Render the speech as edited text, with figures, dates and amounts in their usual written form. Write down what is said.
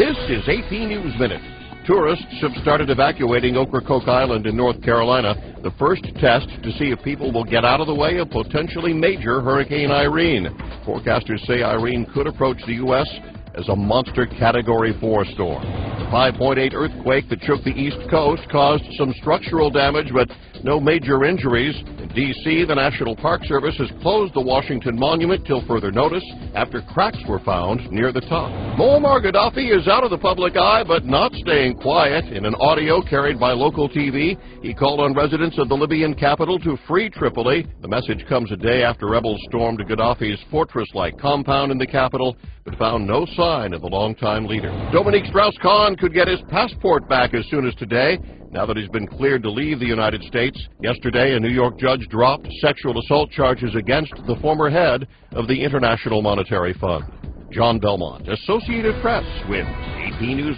This is AP News Minute. Tourists have started evacuating Ocracoke Island in North Carolina, the first test to see if people will get out of the way of potentially major Hurricane Irene. Forecasters say Irene could approach the U.S. as a monster Category 4 storm. The 5.8 earthquake that shook the East Coast caused some structural damage, but no major injuries. In D.C., the National Park Service has closed the Washington Monument till further notice after cracks were found near the top. Muammar Gaddafi is out of the public eye, but not staying quiet. In an audio carried by local TV, he called on residents of the Libyan capital to free Tripoli. The message comes a day after rebels stormed Gaddafi's fortress-like compound in the capital, but found no sign of the longtime leader. Dominique Strauss-Kahn could get his passport back as soon as today, now that he's been cleared to leave the United States. Yesterday, a New York judge dropped sexual assault charges against the former head of the International Monetary Fund. John Belmont, Associated Press, with AP News.